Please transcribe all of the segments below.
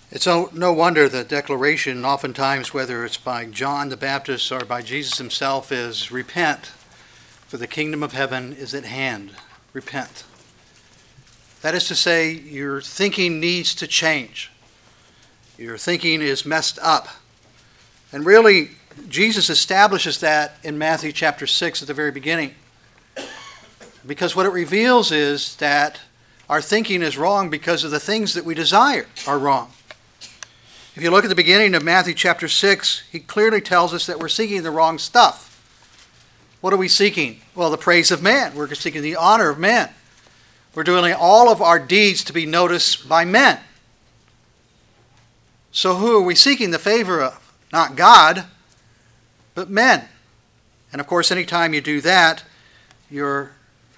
It's no wonder the declaration, oftentimes, whether it's by John the Baptist or by Jesus himself, is repent, for the kingdom of heaven is at hand. Repent. That is to say, your thinking needs to change. Your thinking is messed up. And really, Jesus establishes that in Matthew chapter 6 at the very beginning. Because what it reveals is that our thinking is wrong because of the things that we desire are wrong. If you look at the beginning of Matthew chapter 6, he clearly tells us that we're seeking the wrong stuff. What are we seeking? Well, the praise of man. We're seeking the honor of man. We're doing all of our deeds to be noticed by men. So who are we seeking the favor of? Not God, but men. And of course, anytime you do that, your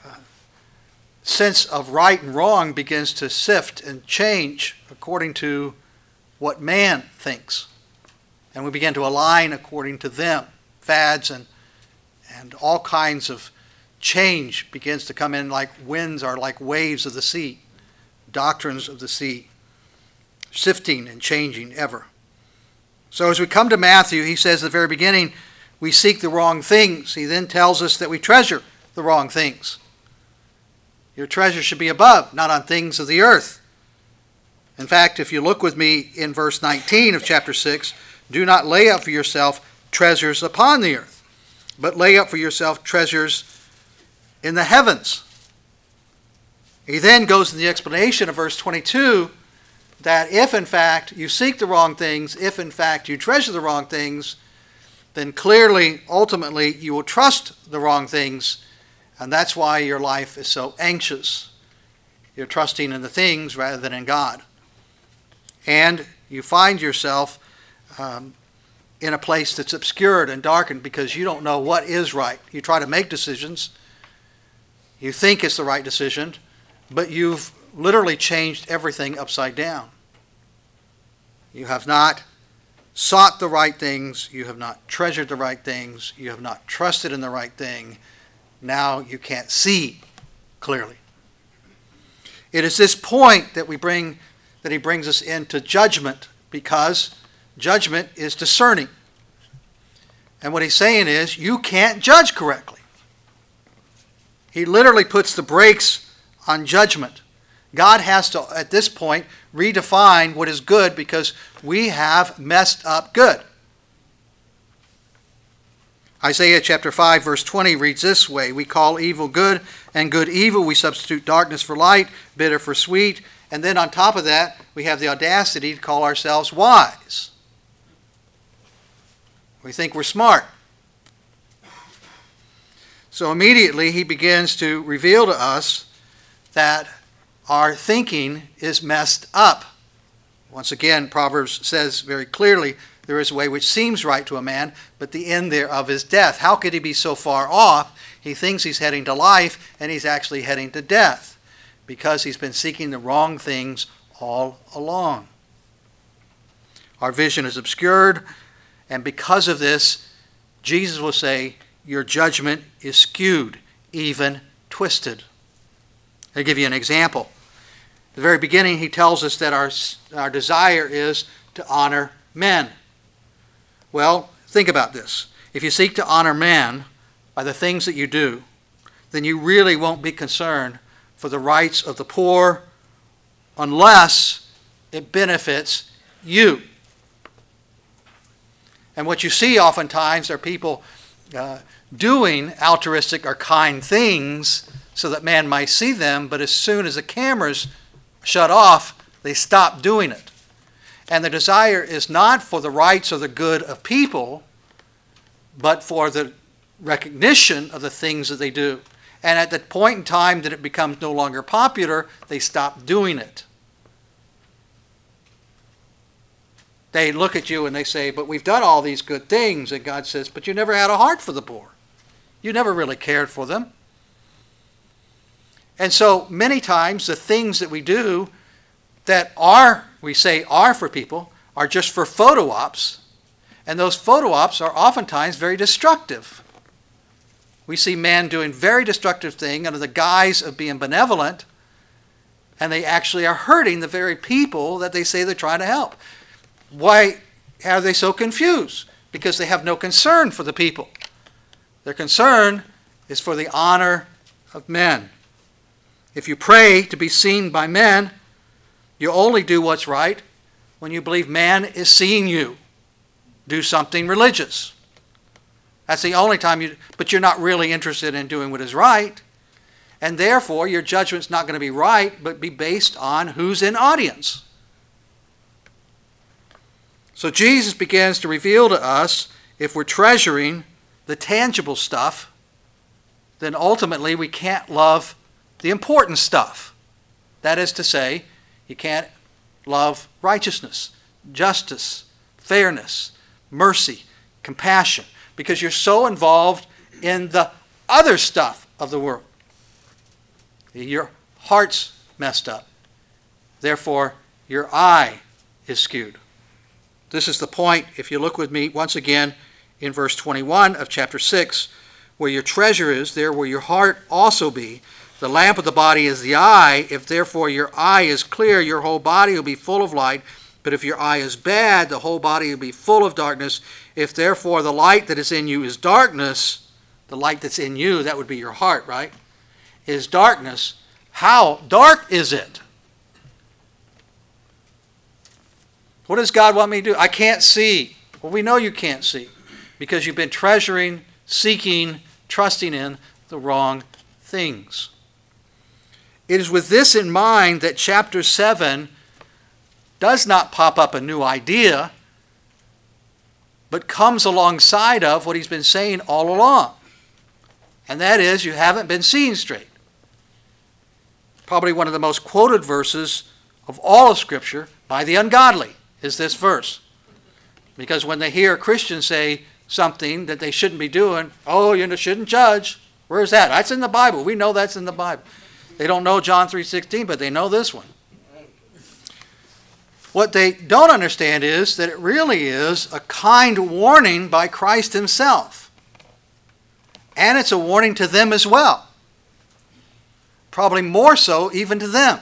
sense of right and wrong begins to sift and change according to what man thinks. And we begin to align according to them. Fads and all kinds of change begins to come in like winds or like waves of the sea. Doctrines of the sea. Sifting and changing ever. So as we come to Matthew, he says at the very beginning, we seek the wrong things. He then tells us that we treasure the wrong things. Your treasure should be above, not on things of the earth. In fact, if you look with me in verse 19 of chapter 6, do not lay up for yourself treasures upon the earth, but lay up for yourself treasures in the heavens. He then goes to the explanation of verse 22 that if in fact you seek the wrong things, if in fact you treasure the wrong things, then clearly, ultimately, you will trust the wrong things, and that's why your life is so anxious. You're trusting in the things rather than in God. And you find yourself in a place that's obscured and darkened because you don't know what is right. You try to make decisions. You think it's the right decision, but you've literally changed everything upside down. You have not sought the right things. You have not treasured the right things. You have not trusted in the right thing. Now you can't see clearly. It is this point that he brings us into judgment, because judgment is discerning. And what he's saying is, you can't judge correctly. He literally puts the brakes on judgment. God has to, at this point, redefine what is good because we have messed up good. Isaiah chapter 5 verse 20 reads this way, we call evil good and good evil. We substitute darkness for light, bitter for sweet. And then on top of that, we have the audacity to call ourselves wise. We think we're smart. So immediately he begins to reveal to us that our thinking is messed up. Once again, Proverbs says very clearly, there is a way which seems right to a man, but the end thereof is death. How could he be so far off? He thinks he's heading to life, and he's actually heading to death, because he's been seeking the wrong things all along. Our vision is obscured, and because of this, Jesus will say, your judgment is skewed, even twisted. I'll give you an example. At the very beginning, he tells us that our desire is to honor men. Well, think about this. If you seek to honor man by the things that you do, then you really won't be concerned for the rights of the poor unless it benefits you. And what you see oftentimes are people doing altruistic or kind things so that man might see them, but as soon as the cameras shut off, they stop doing it. And the desire is not for the rights or the good of people, but for the recognition of the things that they do. And at the point in time that it becomes no longer popular, they stop doing it. They look at you and they say, but we've done all these good things. And God says, but you never had a heart for the poor. You never really cared for them. And so many times the things that we do that we say are for people are just for photo ops. And those photo ops are oftentimes very destructive. We see man doing very destructive things under the guise of being benevolent, And they actually are hurting the very people that they say they're trying to help. Why are they so confused? Because they have no concern for the people. Their concern is for the honor of men. If you pray to be seen by men, you only do what's right when you believe man is seeing you do something religious. That's the only time but you're not really interested in doing what is right. And therefore, your judgment's not going to be right, but be based on who's in audience. So Jesus begins to reveal to us, if we're treasuring the tangible stuff, then ultimately we can't love the important stuff. That is to say, you can't love righteousness, justice, fairness, mercy, compassion, because you're so involved in the other stuff of the world. Your heart's messed up. Therefore, your eye is skewed. This is the point, if you look with me once again in verse 21 of chapter 6, where your treasure is, there will your heart also be. The lamp of the body is the eye. If therefore your eye is clear, your whole body will be full of light. But if your eye is bad, the whole body will be full of darkness. If therefore the light that is in you is darkness, the light that's in you, that would be your heart, right, is darkness, how dark is it? What does God want me to do? I can't see. Well, we know you can't see because you've been treasuring, seeking, trusting in the wrong things. It is with this in mind that chapter 7 does not pop up a new idea, but comes alongside of what he's been saying all along. And that is, you haven't been seeing straight. Probably one of the most quoted verses of all of Scripture by the ungodly is this verse. Because when they hear a Christian say something that they shouldn't be doing, oh, you shouldn't judge. Where's that? That's in the Bible. We know that's in the Bible. They don't know John 3:16, but they know this one. What they don't understand is that it really is a kind warning by Christ himself. And it's a warning to them as well. Probably more so even to them.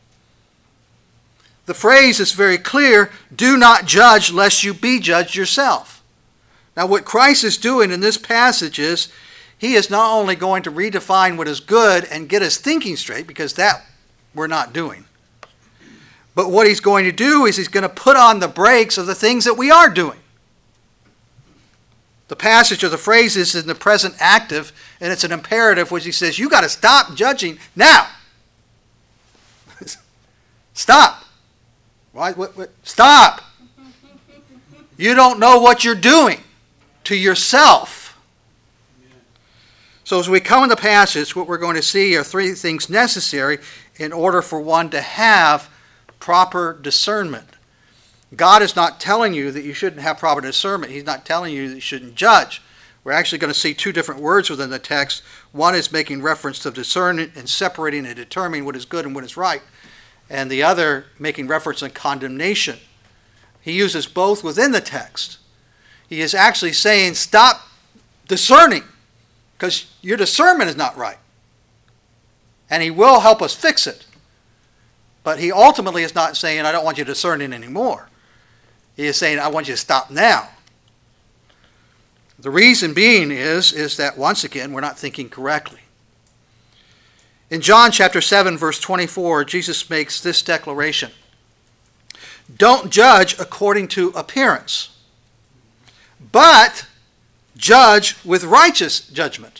The phrase is very clear, do not judge lest you be judged yourself. Now what Christ is doing in this passage is, he is not only going to redefine what is good and get us thinking straight, because that we're not doing. But what he's going to do is he's going to put on the brakes of the things that we are doing. The passage or the phrase is in the present active, and it's an imperative which he says, you got to stop judging now. Stop. What? Stop. You don't know what you're doing to yourself. So as we come in the passage, what we're going to see are three things necessary in order for one to have proper discernment. God is not telling you that you shouldn't have proper discernment. He's not telling you that you shouldn't judge. We're actually going to see two different words within the text. One is making reference to discernment and separating and determining what is good and what is right. And the other making reference to condemnation. He uses both within the text. He is actually saying, stop discerning, because your discernment is not right. And he will help us fix it. But he ultimately is not saying, I don't want you discerning anymore. He is saying, I want you to stop now. The reason being is that, once again, we're not thinking correctly. In John chapter 7, verse 24, Jesus makes this declaration. Don't judge according to appearance, but judge with righteous judgment.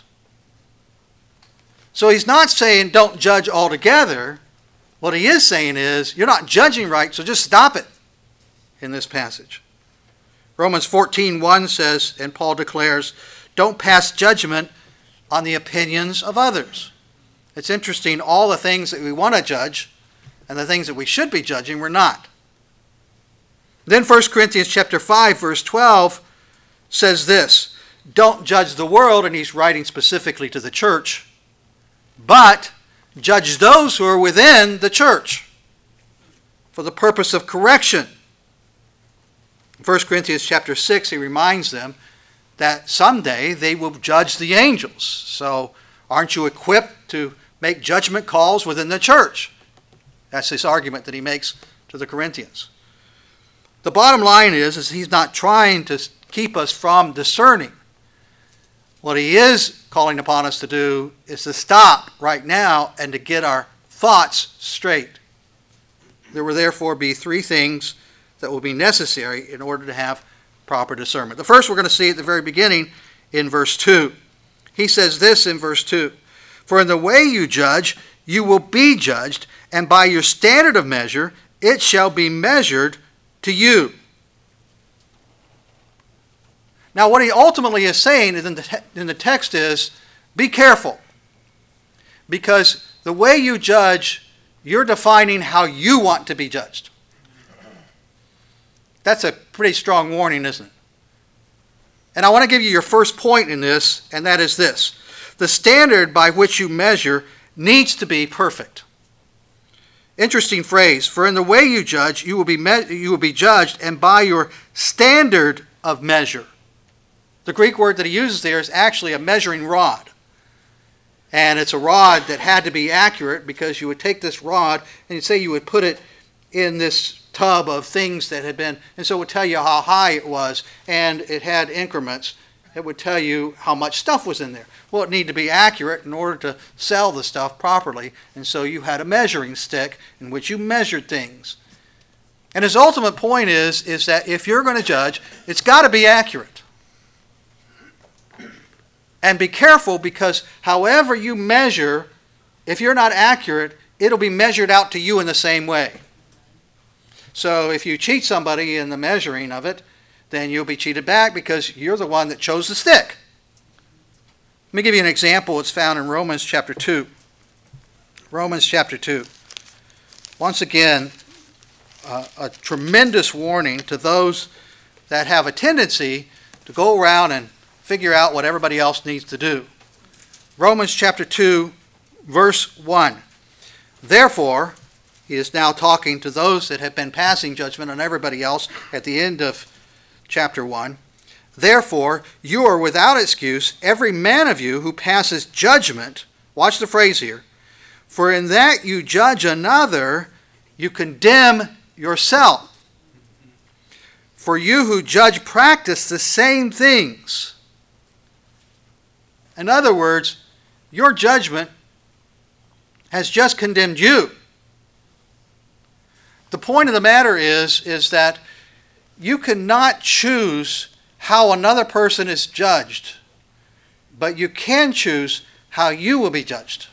So he's not saying don't judge altogether. What he is saying is, you're not judging right, so just stop it in this passage. Romans 14:1 says, and Paul declares, don't pass judgment on the opinions of others. It's interesting, all the things that we want to judge and the things that we should be judging, we're not. Then 1 Corinthians chapter 5, verse 12 says this, don't judge the world, and he's writing specifically to the church, but judge those who are within the church for the purpose of correction. In 1 Corinthians chapter 6, he reminds them that someday they will judge the angels. So aren't you equipped to make judgment calls within the church? That's this argument that he makes to the Corinthians. The bottom line is he's not trying to keep us from discerning. What he is calling upon us to do is to stop right now and to get our thoughts straight. There will therefore be three things that will be necessary in order to have proper discernment. The first we're going to see at the very beginning in verse 2. He says this in verse 2. For in the way you judge, you will be judged, and by your standard of measure, it shall be measured to you. Now, what he ultimately is saying in the text is, be careful. Because the way you judge, you're defining how you want to be judged. That's a pretty strong warning, isn't it? And I want to give you your first point in this, and that is this. The standard by which you measure needs to be perfect. Interesting phrase. For in the way you judge, you will be judged, and by your standard of measure. The Greek word that he uses there is actually a measuring rod. And it's a rod that had to be accurate because you would take this rod and you'd say you would put it in this tub of things that had been, and so it would tell you how high it was, and it had increments. It would tell you how much stuff was in there. Well, it needed to be accurate in order to sell the stuff properly, and so you had a measuring stick in which you measured things. And his ultimate point is that if you're going to judge, it's got to be accurate. And be careful, because however you measure, if you're not accurate, it'll be measured out to you in the same way. So if you cheat somebody in the measuring of it, then you'll be cheated back because you're the one that chose the stick. Let me give you an example. It's found in Romans chapter 2. Romans chapter 2. Once again, a tremendous warning to those that have a tendency to go around and figure out what everybody else needs to do. Romans chapter 2, verse 1. Therefore, he is now talking to those that have been passing judgment on everybody else at the end of chapter 1. Therefore, you are without excuse, every man of you who passes judgment. Watch the phrase here. For in that you judge another, you condemn yourself. For you who judge practice the same things. In other words, your judgment has just condemned you. The point of the matter is that you cannot choose how another person is judged, but you can choose how you will be judged.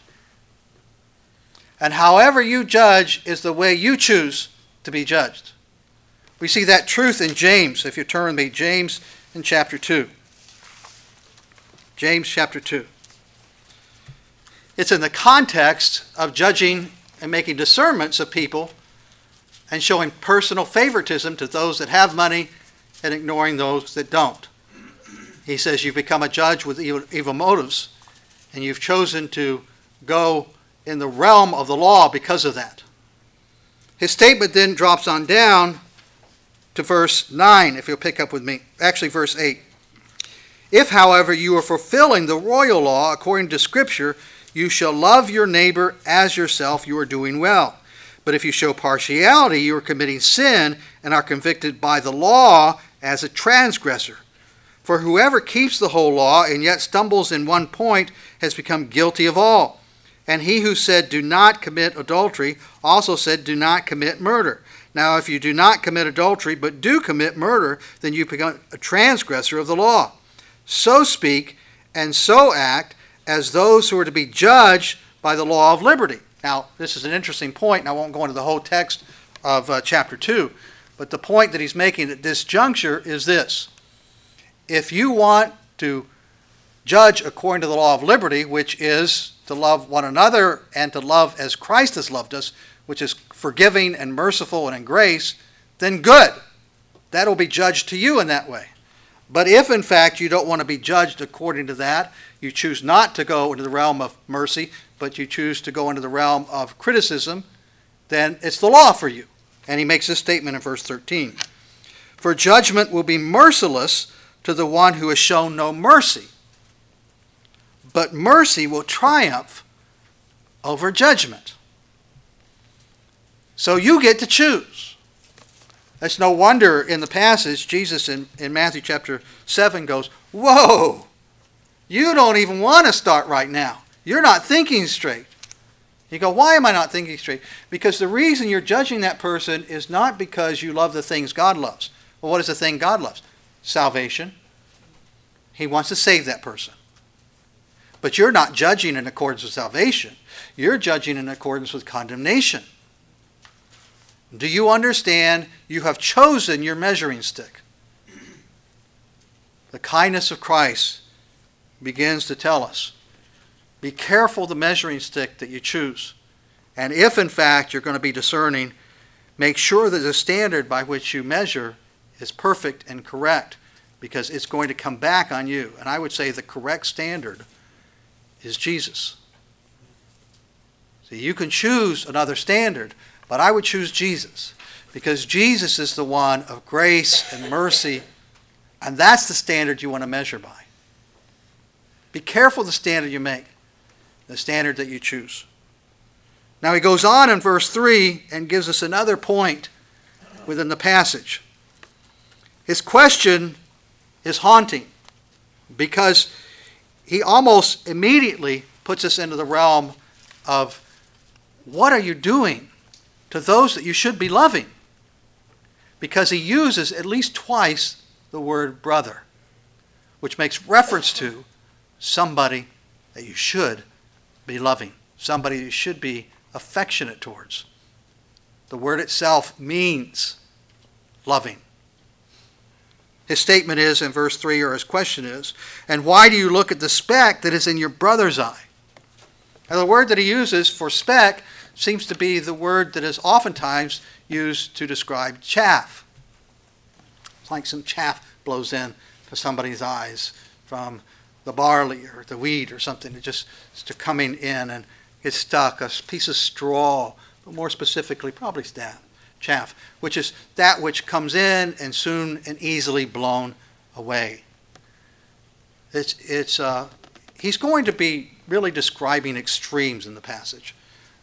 And however you judge is the way you choose to be judged. We see that truth in James, if you turn with me, James in chapter 2. James chapter 2. It's in the context of judging and making discernments of people and showing personal favoritism to those that have money and ignoring those that don't. He says you've become a judge with evil motives, and you've chosen to go in the realm of the law because of that. His statement then drops on down to verse 9, if you'll pick up with me. Actually, verse 8. If, however, you are fulfilling the royal law according to Scripture, you shall love your neighbor as yourself, you are doing well. But if you show partiality, you are committing sin and are convicted by the law as a transgressor. For whoever keeps the whole law and yet stumbles in one point has become guilty of all. And he who said, do not commit adultery, also said, do not commit murder. Now, if you do not commit adultery, but do commit murder, then you become a transgressor of the law. So speak and so act as those who are to be judged by the law of liberty. Now, this is an interesting point, and I won't go into the whole text of chapter 2, but the point that he's making at this juncture is this. If you want to judge according to the law of liberty, which is to love one another and to love as Christ has loved us, which is forgiving and merciful and in grace, then good. That'll be judged to you in that way. But if, in fact, you don't want to be judged according to that, you choose not to go into the realm of mercy, but you choose to go into the realm of criticism, then it's the law for you. And he makes this statement in verse 13. For judgment will be merciless to the one who has shown no mercy, but mercy will triumph over judgment. So you get to choose. It's no wonder in the passage, Jesus in Matthew chapter 7 goes, whoa, you don't even want to start right now. You're not thinking straight. You go, why am I not thinking straight? Because the reason you're judging that person is not because you love the things God loves. Well, what is the thing God loves? Salvation. He wants to save that person. But you're not judging in accordance with salvation. You're judging in accordance with condemnation. Do you understand? You have chosen your measuring stick. The kindness of Christ begins to tell us, be careful the measuring stick that you choose. And if, in fact, you're going to be discerning, make sure that the standard by which you measure is perfect and correct, because it's going to come back on you. And I would say the correct standard is Jesus. See, you can choose another standard, but I would choose Jesus, because Jesus is the one of grace and mercy, and that's the standard you want to measure by. Be careful the standard you make, the standard that you choose. Now he goes on in verse 3 and gives us another point within the passage. His question is haunting, because he almost immediately puts us into the realm of, what are you doing to those that you should be loving? Because he uses at least twice the word brother, which makes reference to somebody that you should be loving, somebody you should be affectionate towards. The word itself means loving. His statement is in verse 3, or his question is, and why do you look at the speck that is in your brother's eye? Now the word that he uses for speck seems to be the word that is oftentimes used to describe chaff. It's like some chaff blows in to somebody's eyes from the barley or the wheat or something. It just is coming in and gets stuck, a piece of straw, but more specifically probably chaff, which is that which comes in and soon and easily blown away. He's going to be really describing extremes in the passage.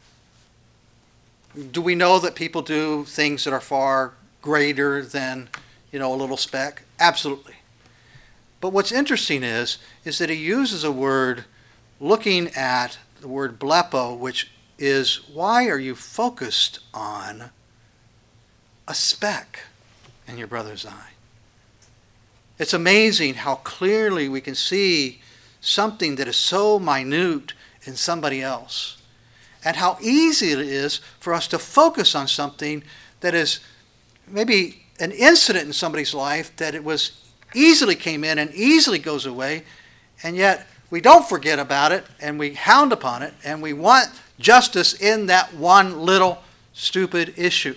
Do we know that people do things that are far greater than, a little speck? Absolutely. But what's interesting is that he uses a word looking at the word blepo, which is, why are you focused on a speck in your brother's eye? It's amazing how clearly we can see something that is so minute in somebody else, and how easy it is for us to focus on something that is maybe an incident in somebody's life that it was easily came in and easily goes away, and yet we don't forget about it and we hound upon it and we want justice in that one little stupid issue.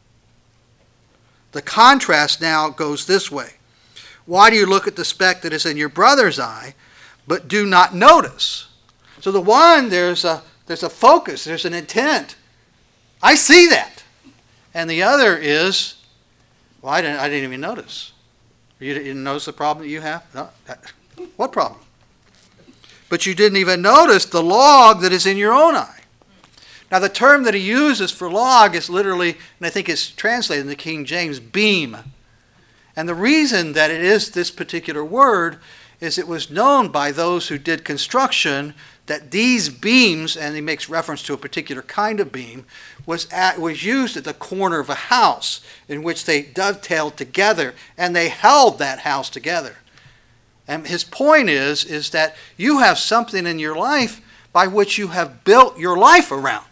The contrast now goes this way. Why do you look at the speck that is in your brother's eye, but do not notice? So the one, there's a focus, there's an intent. I see that. And the other is, well, I didn't even notice. You didn't notice the problem that you have? No. What problem? But you didn't even notice the log that is in your own eye. Now the term that he uses for log is literally, and I think it's translated in the King James, beam. And the reason that it is this particular word is it was known by those who did construction that these beams, and he makes reference to a particular kind of beam, was used at the corner of a house in which they dovetailed together and they held that house together. And his point is that you have something in your life by which you have built your life around.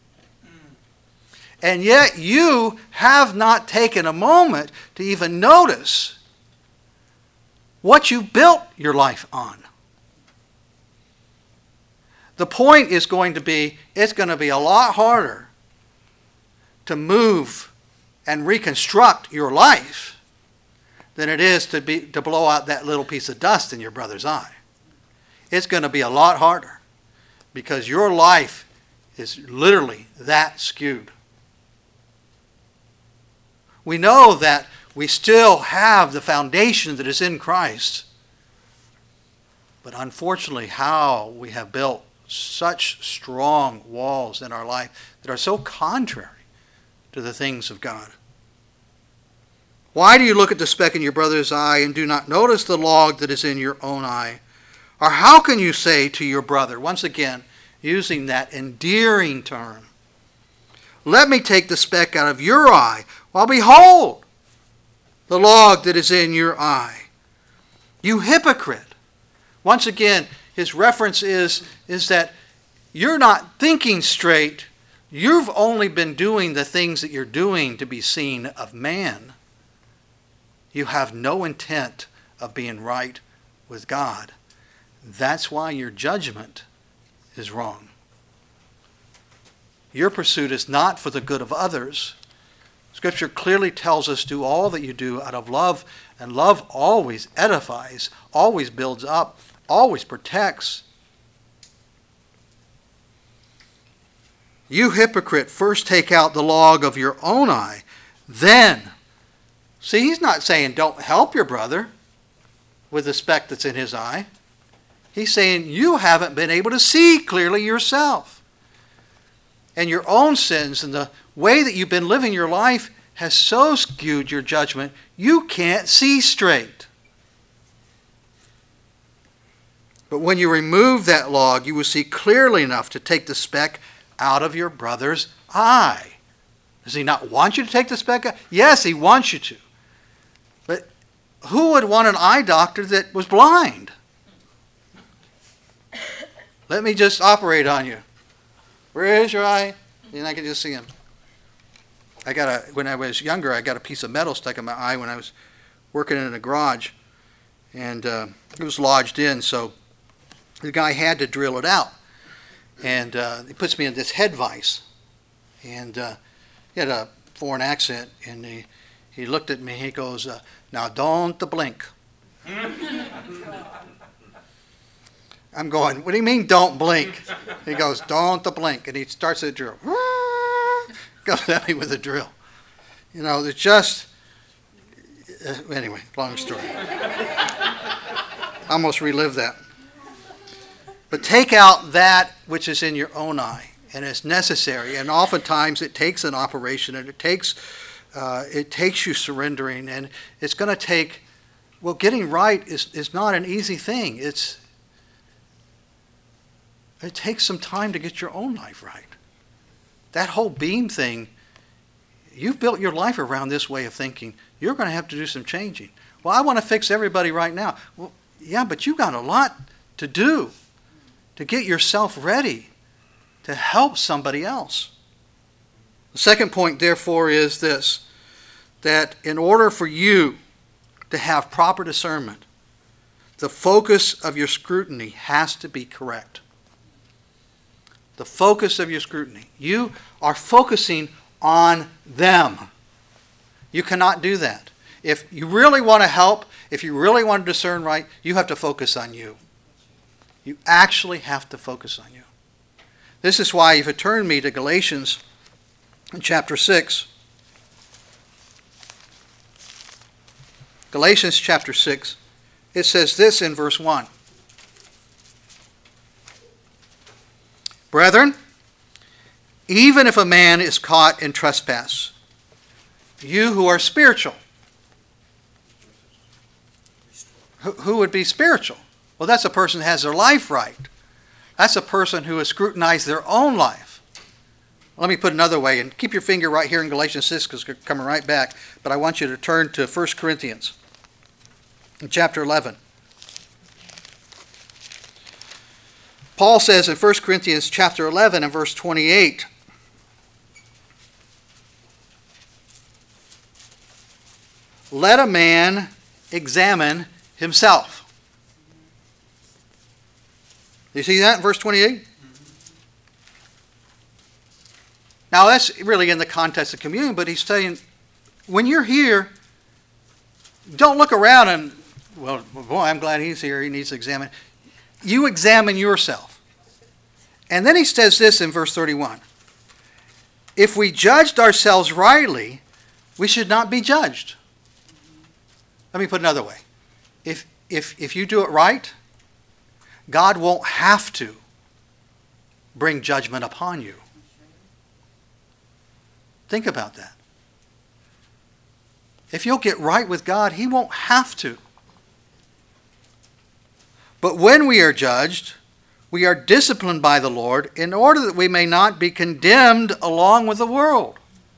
And yet you have not taken a moment to even notice what you built your life on. The point is going to be, it's going to be a lot harder to move and reconstruct your life than it is to blow out that little piece of dust in your brother's eye. It's going to be a lot harder because your life is literally that skewed. We know that we still have the foundation that is in Christ, but unfortunately how we have built such strong walls in our life that are so contrary to the things of God. Why do you look at the speck in your brother's eye and do not notice the log that is in your own eye? Or how can you say to your brother, once again, using that endearing term, let me take the speck out of your eye, while behold, the log that is in your eye. You hypocrite. Once again, his reference is that you're not thinking straight. You've only been doing the things that you're doing to be seen of man. You have no intent of being right with God. That's why your judgment is wrong. Your pursuit is not for the good of others. Scripture clearly tells us, do all that you do out of love, and love always edifies, always builds up, always protects. You hypocrite, first take out the log of your own eye, then. See, he's not saying don't help your brother with the speck that's in his eye. He's saying you haven't been able to see clearly yourself. And your own sins and the way that you've been living your life has so skewed your judgment, you can't see straight. But when you remove that log, you will see clearly enough to take the speck out of your brother's eye. Does he not want you to take the speck out? Yes, he wants you to. But who would want an eye doctor that was blind? Let me just operate on you. Where is your eye? And I can just see him. When I was younger, I got a piece of metal stuck in my eye when I was working in a garage. And it was lodged in, so the guy had to drill it out. And he puts me in this head vise. And he had a foreign accent, and he looked at me, he goes, now don't blink. I'm going, what do you mean don't blink? He goes, don't blink. And he starts to drill. Goes at me with a drill. You know, it's just, anyway, long story. Almost relived that. But take out that which is in your own eye, and it's necessary. And oftentimes it takes an operation, and it takes you surrendering, and it's going to take, well, getting right is not an easy thing. It takes some time to get your own life right. That whole beam thing, you've built your life around this way of thinking. You're going to have to do some changing. Well, I want to fix everybody right now. Well, yeah, but you've got a lot to do to get yourself ready to help somebody else. The second point, therefore, is this, that in order for you to have proper discernment, the focus of your scrutiny has to be correct. The focus of your scrutiny. You are focusing on them. You cannot do that. If you really want to help, if you really want to discern right, you have to focus on you. You actually have to focus on you. This is why, if you turn me to Galatians chapter 6. Galatians chapter 6, it says this in verse 1. Brethren, even if a man is caught in trespass, you who are spiritual. Who would be spiritual? Well, that's a person who has their life right. That's a person who has scrutinized their own life. Let me put it another way, and keep your finger right here in Galatians 6 because we're coming right back. But I want you to turn to 1 Corinthians in chapter 11. Paul says in 1 Corinthians chapter 11 and verse 28, let a man examine himself. You see that in verse 28? Now that's really in the context of communion, but he's saying, when you're here, don't look around and, well, boy, I'm glad he's here, he needs to examine. You examine yourself. And then he says this in verse 31. If we judged ourselves rightly, we should not be judged. Let me put it another way. If you do it right, God won't have to bring judgment upon you. Think about that. If you'll get right with God, He won't have to. But when we are judged, we are disciplined by the Lord in order that we may not be condemned along with the world.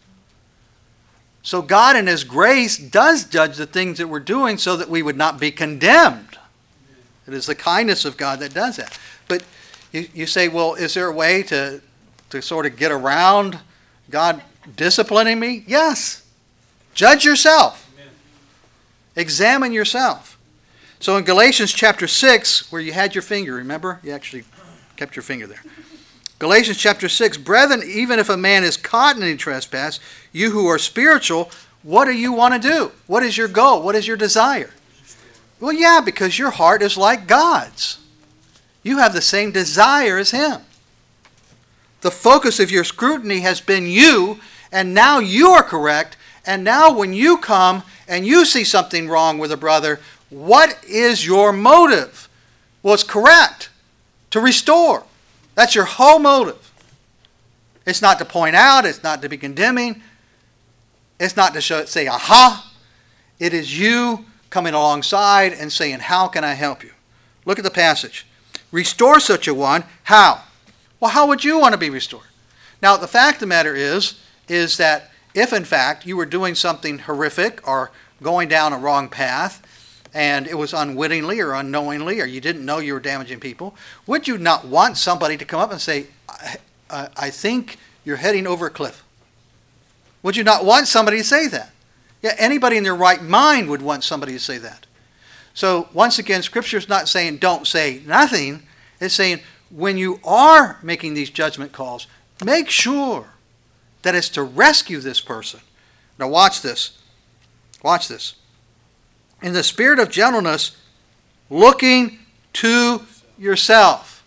So God in His grace does judge the things that we're doing so that we would not be condemned. It is the kindness of God that does that. But you say, well, is there a way to sort of get around God disciplining me? Yes. Judge yourself. Amen. Examine yourself. So in Galatians chapter 6, where you had your finger, remember? You actually kept your finger there. Galatians chapter 6, brethren, even if a man is caught in any trespass, you who are spiritual, what do you want to do? What is your goal? What is your desire? Well, yeah, because your heart is like God's. You have the same desire as Him. The focus of your scrutiny has been you, and now you are correct. And now when you come and you see something wrong with a brother, what is your motive? Well, it's correct. To restore. That's your whole motive. It's not to point out. It's not to be condemning. It's not to say, aha. It is you coming alongside and saying, how can I help you? Look at the passage. Restore such a one. How? Well, how would you want to be restored? Now, the fact of the matter is that if, in fact, you were doing something horrific or going down a wrong path, and it was unwittingly or unknowingly, or you didn't know you were damaging people, would you not want somebody to come up and say, I think you're heading over a cliff? Would you not want somebody to say that? Yeah, anybody in their right mind would want somebody to say that. So, once again, Scripture is not saying don't say nothing. It's saying when you are making these judgment calls, make sure that it's to rescue this person. Now watch this. Watch this. In the spirit of gentleness, looking to yourself,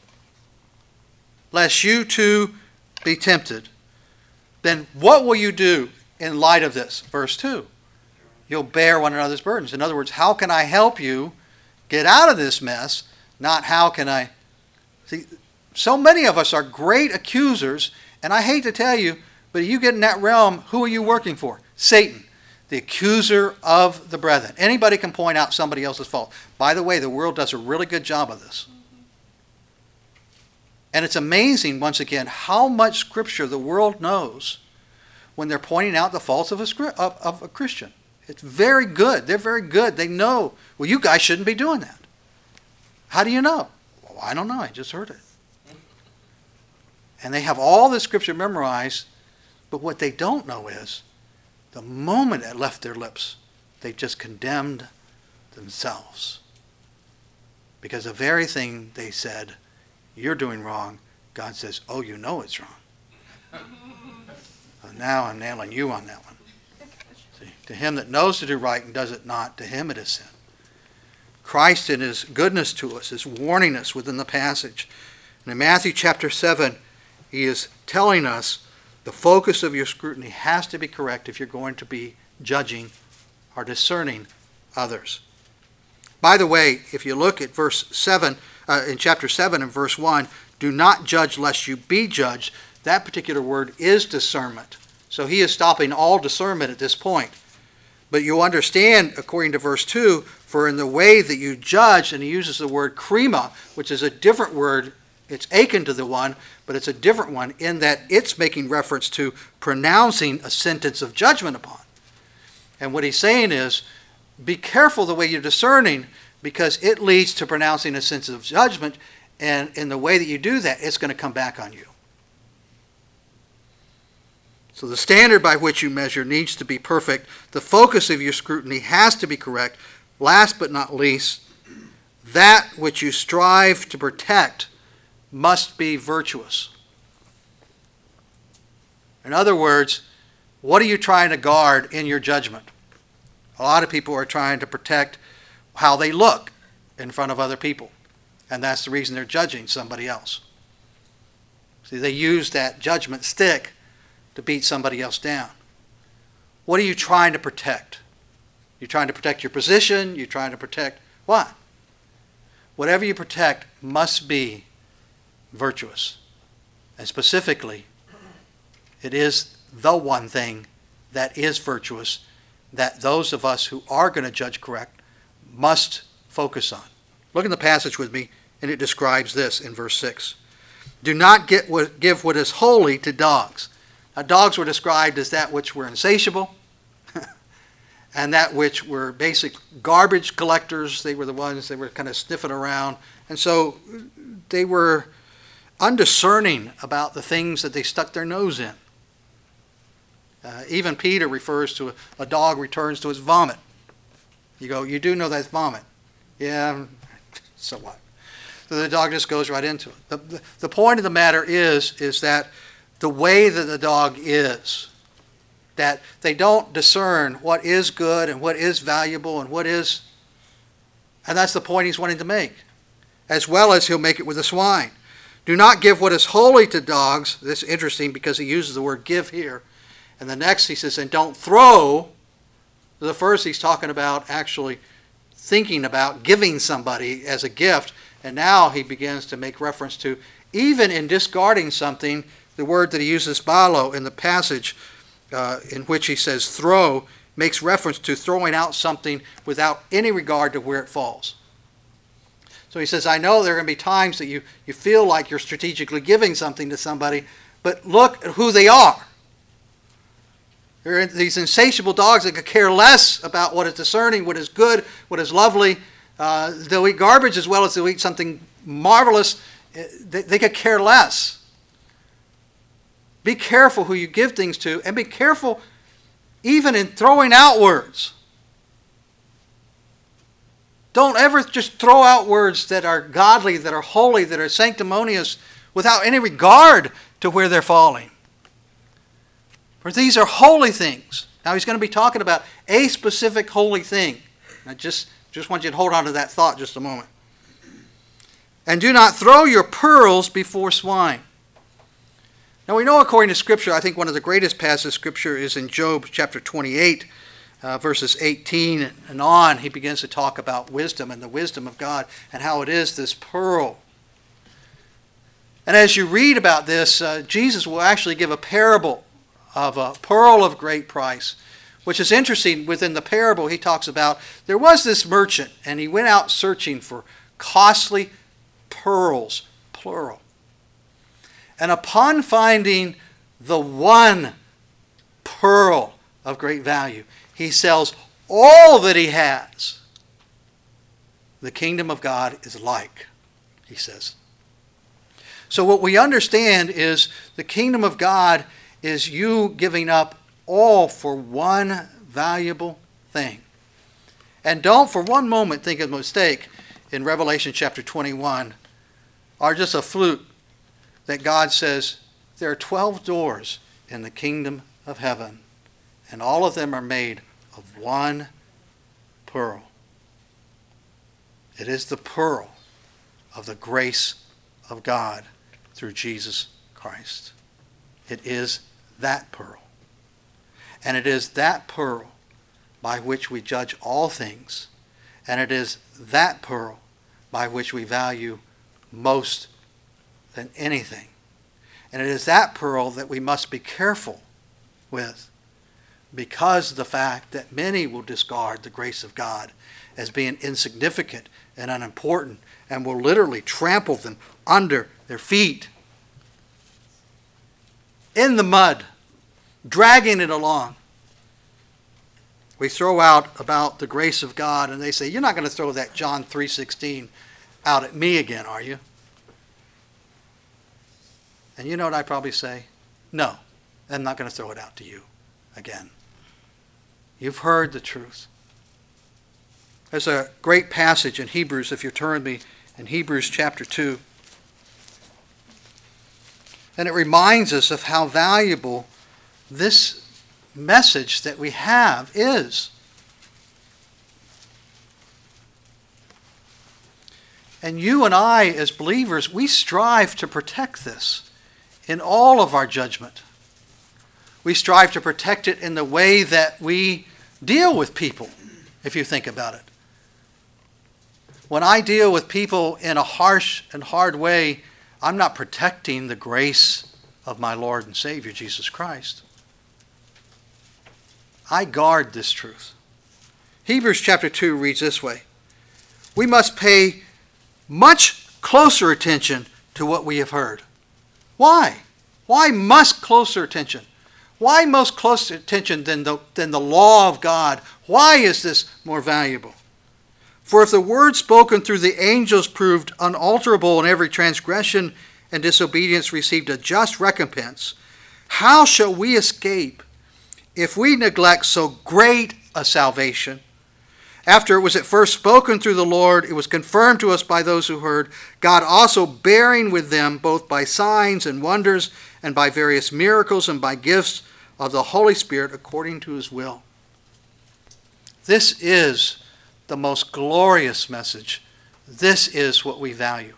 lest you too be tempted. Then what will you do in light of this? Verse 2. You'll bear one another's burdens. In other words, how can I help you get out of this mess? Not how can I... See, so many of us are great accusers, and I hate to tell you, but you get in that realm, who are you working for? Satan, the accuser of the brethren. Anybody can point out somebody else's fault. By the way, the world does a really good job of this. And it's amazing, once again, how much Scripture the world knows when they're pointing out the faults of a Christian. It's very good. They're very good. They know, well, you guys shouldn't be doing that. How do you know? Well, I don't know. I just heard it. And they have all the Scripture memorized, but what they don't know is the moment it left their lips, they just condemned themselves. Because the very thing they said, you're doing wrong, God says, oh, you know it's wrong. So now I'm nailing you on that one. See, to him that knows to do right and does it not, to him it is sin. Christ in His goodness to us is warning us within the passage. And in Matthew chapter 7, He is telling us the focus of your scrutiny has to be correct if you're going to be judging or discerning others. By the way, if you look at verse 7, in chapter 7 and verse 1, do not judge lest you be judged. That particular word is discernment. So He is stopping all discernment at this point. But you'll understand, according to verse 2, for in the way that you judge, and he uses the word krima, which is a different word. It's akin to the one, but it's a different one in that it's making reference to pronouncing a sentence of judgment upon. And what he's saying is, be careful the way you're discerning, because it leads to pronouncing a sentence of judgment, and in the way that you do that, it's going to come back on you. So the standard by which you measure needs to be perfect. The focus of your scrutiny has to be correct. Last but not least, that which you strive to protect must be virtuous. In other words, what are you trying to guard in your judgment? A lot of people are trying to protect how they look in front of other people. And that's the reason they're judging somebody else. See, they use that judgment stick to beat somebody else down. What are you trying to protect? You're trying to protect your position? You're trying to protect what? Whatever you protect must be virtuous. And specifically, it is the one thing that is virtuous, that those of us who are going to judge correct must focus on. Look in the passage with me, and it describes this in verse 6. Do not give what is holy to dogs. Now, dogs were described as that which were insatiable and that which were basic garbage collectors. They were the ones that were kind of sniffing around. And so they were undiscerning about the things that they stuck their nose in. Even Peter refers to a dog returns to its vomit. You go, you do know that's vomit. Yeah, so what? So the dog just goes right into it. The point of the matter is that the way that the dog is, that they don't discern what is good and what is valuable and what is, and that's the point he's wanting to make, as well as he'll make it with the swine. Do not give what is holy to dogs. This is interesting because he uses the word give here. And the next he says, and don't throw. The first he's talking about actually thinking about giving somebody as a gift. And now he begins to make reference to, even in discarding something, the word that he uses, balo, in the passage in which he says throw, makes reference to throwing out something without any regard to where it falls. So he says, I know there are going to be times that you feel like you're strategically giving something to somebody, but look at who they are. There are these insatiable dogs that could care less about what is discerning, what is good, what is lovely. They'll eat garbage as well as they'll eat something marvelous. They could care less. Be careful who you give things to, and be careful even in throwing out words. Don't ever just throw out words that are godly, that are holy, that are sanctimonious, without any regard to where they're falling. For these are holy things. Now he's going to be talking about a specific holy thing. I just want you to hold on to that thought just a moment. And do not throw your pearls before swine. Now we know according to Scripture, I think one of the greatest passages of Scripture is in Job chapter 28, verses 18 and on. He begins to talk about wisdom and the wisdom of God and how it is this pearl. And as you read about this, Jesus will actually give a parable of a pearl of great price, which is interesting. Within the parable, he talks about there was this merchant, and he went out searching for costly pearls, plural. And upon finding the one pearl of great value, he sells all that he has. The kingdom of God is like, he says. So what we understand is the kingdom of God is you giving up all for one valuable thing. And don't for one moment think of a mistake in Revelation chapter 21 or just a fluke that God says there are 12 doors in the kingdom of heaven, and all of them are made of one pearl. It is the pearl of the grace of God through Jesus Christ. It is that pearl. And it is that pearl by which we judge all things. And it is that pearl by which we value most than anything. And it is that pearl that we must be careful with, because of the fact that many will discard the grace of God as being insignificant and unimportant, and will literally trample them under their feet in the mud, dragging it along. We throw out about the grace of God, and they say, you're not going to throw that John 3:16 out at me again, are you? And you know what I probably say? No, I'm not going to throw it out to you again. You've heard the truth. There's a great passage in Hebrews, if you turn me, in Hebrews chapter 2. And it reminds us of how valuable this message that we have is. And you and I, as believers, we strive to protect this in all of our judgment. We strive to protect it in the way that we deal with people, if you think about it. When I deal with people in a harsh and hard way, I'm not protecting the grace of my Lord and Savior, Jesus Christ. I guard this truth. Hebrews chapter 2 reads this way. We must pay much closer attention to what we have heard. Why? Why much closer attention? Why most closer attention than the law of God? Why is this more valuable? For if the word spoken through the angels proved unalterable, and every transgression and disobedience received a just recompense, how shall we escape if we neglect so great a salvation? After it was at first spoken through the Lord, it was confirmed to us by those who heard, God also bearing with them both by signs and wonders and by various miracles and by gifts of the Holy Spirit according to his will. This is the most glorious message. This is what we value.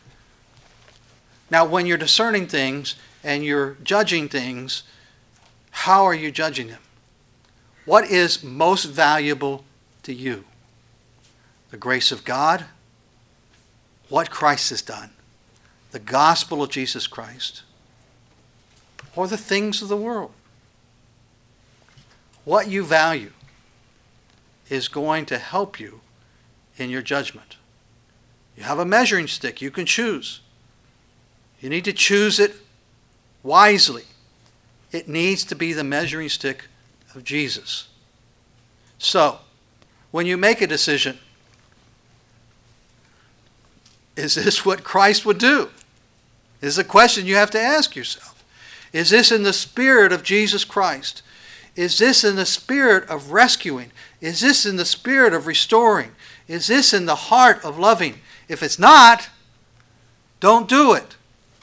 Now, when you're discerning things and you're judging things, how are you judging them? What is most valuable to you? The grace of God, what Christ has done, the gospel of Jesus Christ, or the things of the world? What you value is going to help you in your judgment. You have a measuring stick. You can choose. You need to choose it wisely. It needs to be the measuring stick of Jesus. So, when you make a decision, is this what Christ would do? Is a question you have to ask yourself. Is this in the spirit of Jesus Christ? Is this in the spirit of rescuing? Is this in the spirit of restoring? Is this in the heart of loving? If it's not, don't do it.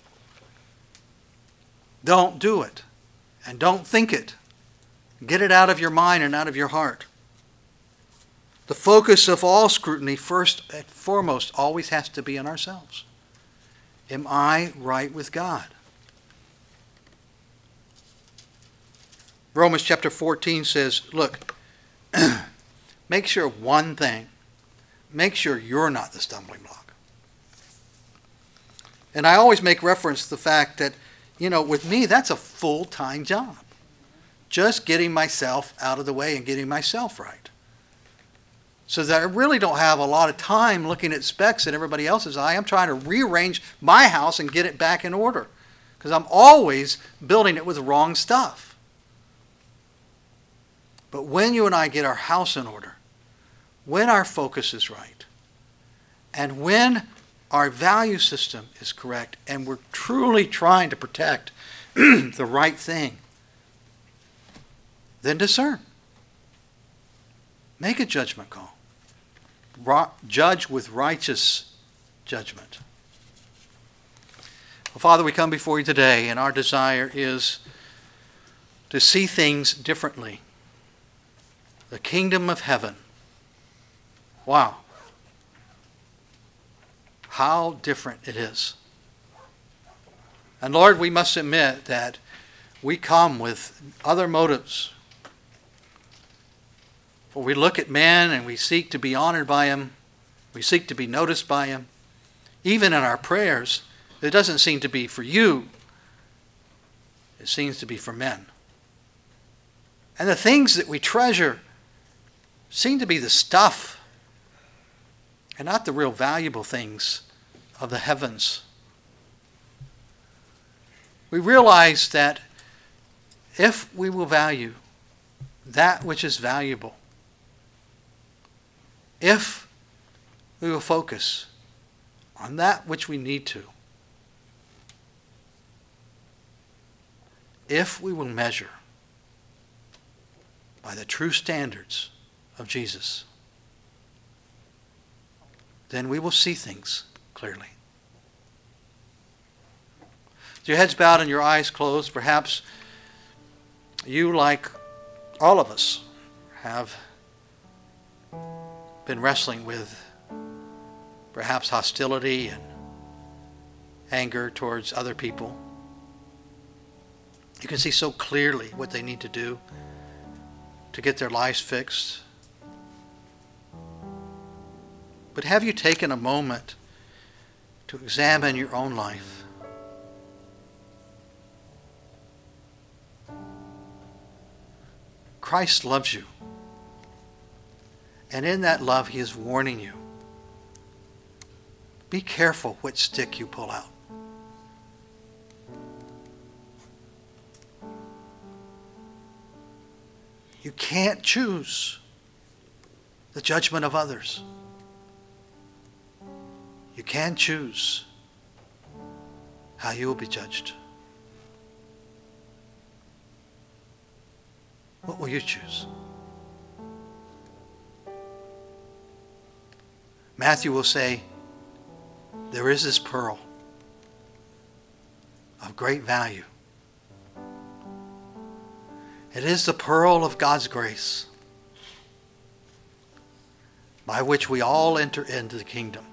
Don't do it. And don't think it. Get it out of your mind and out of your heart. The focus of all scrutiny, first and foremost, always has to be on ourselves. Am I right with God? Romans chapter 14 says, look, make sure one thing. Make sure you're not the stumbling block. And I always make reference to the fact that, with me, that's a full-time job. Just getting myself out of the way and getting myself right. So that I really don't have a lot of time looking at specks in everybody else's eye. I'm trying to rearrange my house and get it back in order. Because I'm always building it with the wrong stuff. But when you and I get our house in order, when our focus is right, and when our value system is correct, and we're truly trying to protect the right thing, then discern. Make a judgment call. Judge with righteous judgment. Well, Father, we come before you today, and our desire is to see things differently. The kingdom of heaven. Wow. How different it is. And Lord, we must admit that we come with other motives. For we look at man and we seek to be honored by him. We seek to be noticed by him. Even in our prayers, it doesn't seem to be for you. It seems to be for men. And the things that we treasure seem to be the stuff and not the real valuable things of the heavens. We realize that if we will value that which is valuable, if we will focus on that which we need to, if we will measure by the true standards of Jesus, then we will see things clearly. With your heads bowed and your eyes closed, perhaps you, like all of us, have been wrestling with perhaps hostility and anger towards other people. You can see so clearly what they need to do to get their lives fixed. But have you taken a moment to examine your own life? Christ loves you. And in that love, he is warning you. Be careful which stick you pull out. You can't choose the judgment of others. You can choose how you will be judged. What will you choose? Matthew will say, there is this pearl of great value. It is the pearl of God's grace by which we all enter into the kingdom.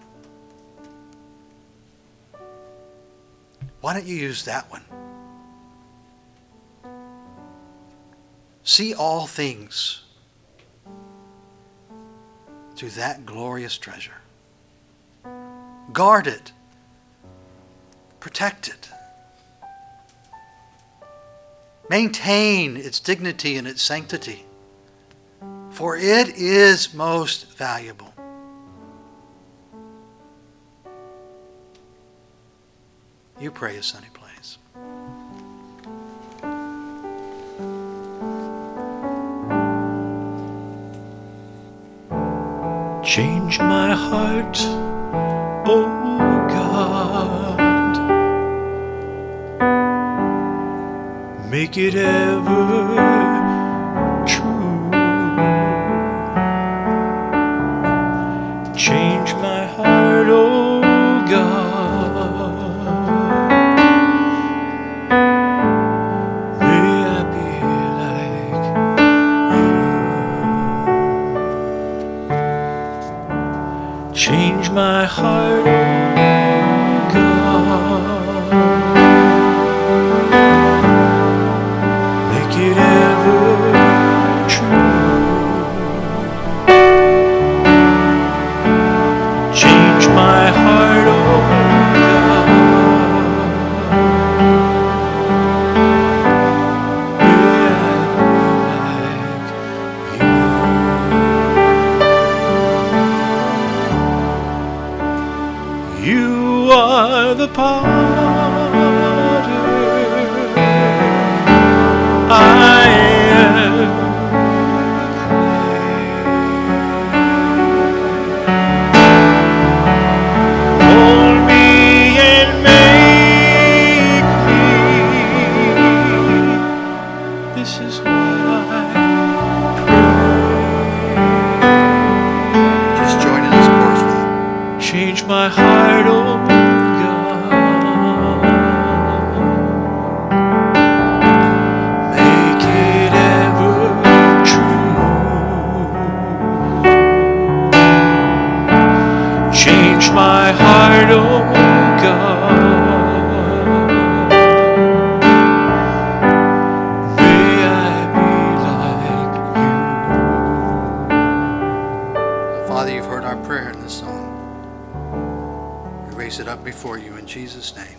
Why don't you use that one? See all things through that glorious treasure. Guard it. Protect it. Maintain its dignity and its sanctity, for it is most valuable. You pray as Sonny plays. Change my heart, oh God. Make it ever true. Change my heart, oh God. May I be like you. Change my heart, oh God. Make it ever true. Change my heart, oh God. May I be like you. You are the potter, I am clay. Mold me and make me. This is what I pray. Just join in this chorus with it. Change my heart, oh God. Make it ever true. Change my heart, oh God. May I be like you. Father, you've heard our prayer in this song. We raise it up before you in Jesus' name.